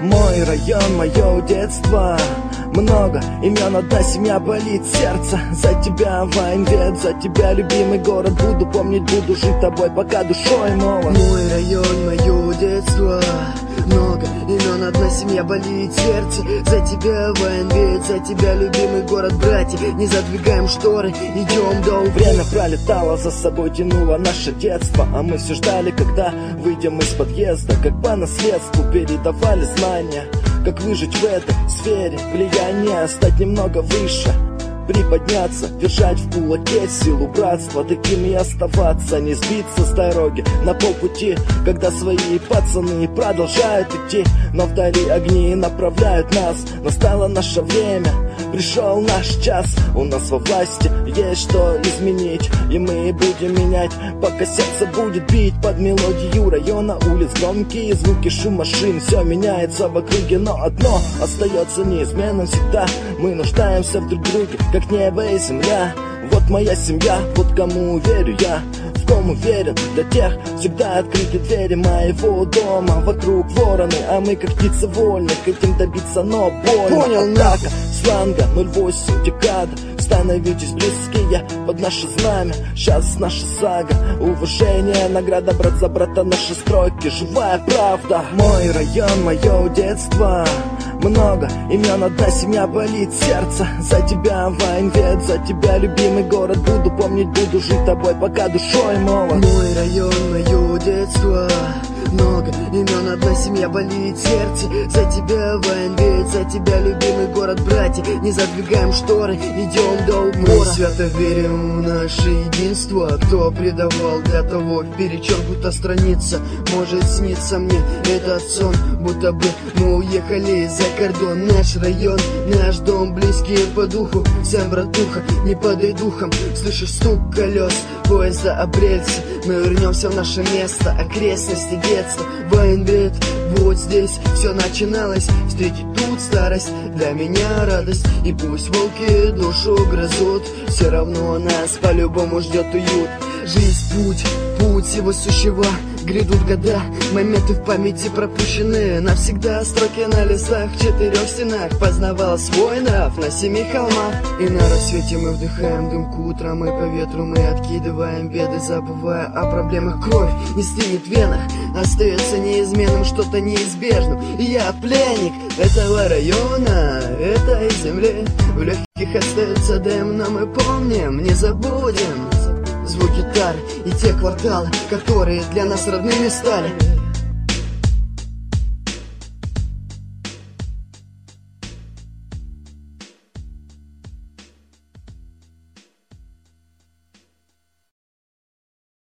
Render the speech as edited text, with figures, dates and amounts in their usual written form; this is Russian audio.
Мой район, мое детство. Много имен, одна семья, болит сердце. За тебя, Вайнвет, за тебя, любимый город. Буду помнить, буду жить тобой, пока душой молод. Мой район, мое детство. Много имен, одна семья, болит сердце. За тебя, Вайнвет, за тебя, любимый город. Братья, не задвигаем шторы, идем до упора. Время пролетало, за собой тянуло наше детство. А мы все ждали, когда выйдем из подъезда. Как по наследству передавали знания, как выжить в этой сфере влияния, стать немного выше, приподняться, держать в кулаке силу братства, таким и оставаться, не сбиться с дороги на полпути, когда свои пацаны продолжают идти, но вдали огни направляют нас. Настало наше время, пришел наш час, у нас во власти есть что изменить, и мы будем менять, пока сердце будет бить под мелодию района улиц. Громкие звуки, шум машин, все меняется в округе, но одно остается неизменным всегда: мы нуждаемся в друг друге, как небо и земля. Вот моя семья, вот кому верю я, в ком уверен. Для тех всегда открыты двери моего дома. Вокруг вороны, а мы как птицы вольны, хотим добиться, но больно. Понял, атака сланга 08 декада. Становитесь близкие под наше знамя. Сейчас наша сага, уважение, награда брат за брата, наши строки, живая правда. Мой район, мое детство. Много имен, одна семья, болит сердце. За тебя, Вайнвет, за тебя, любимый город. Буду помнить, буду жить тобой, пока душой молод. Мой район, мое детство. Много имен, одна семья, болит сердце. За тебя, Вайнвет, за тебя, любимый город. Братья, не задвигаем шторы, идем до упора. Мы свято верим в наше единство. Кто предавал, для того перечеркнута страница. Может снится мне этот сон, будто бы мы уехали за кордон. Наш район, наш дом, близкие по духу. Всем, братуха, не падай духом. Слышишь стук колес поезда об рельсы. Мы вернемся в наше место, окрестности детства. Вайнвет, вот здесь все начиналось. Встретить тут старость, для меня радость. И пусть волки душу грызут, все равно нас по-любому ждет уют. Жизнь, путь всего сущего. Грядут года, моменты в памяти пропущены. Навсегда строки на листах, в 4 стенах. Познавал свой нрав на 7 холмах. И на рассвете мы вдыхаем дымку утром, и по ветру мы откидываем беды, забывая о проблемах. Кровь не стынет в венах, остается неизменным что-то неизбежным. И я пленник этого района, этой земли. В легких остается дым, но мы помним, не забудем звук гитары и те кварталы, которые для нас родными стали.